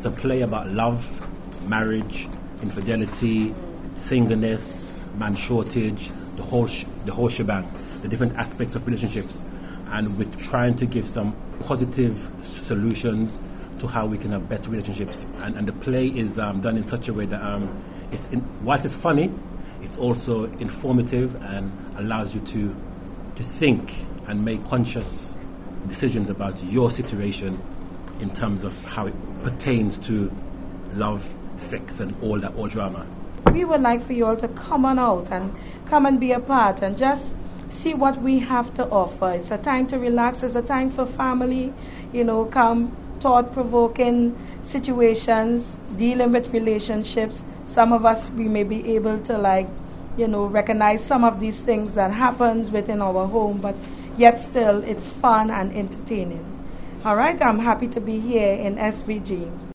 It's a play about love, marriage, infidelity, singleness, man shortage, the whole shebang, the different aspects of relationships, and we're trying to give some positive solutions to how we can have better relationships. And the play is done in such a way that whilst it's funny, it's also informative and allows you to think and make conscious decisions about your situation in terms of how it pertains to love, sex, and all drama. We would like for you all to come on out and come and be a part and just see what we have to offer. It's a time to relax. It's a time for family, come thought-provoking situations, dealing with relationships. Some of us, we may be able to recognize some of these things that happens within our home, but yet still it's fun and entertaining. All right, I'm happy to be here in SVG.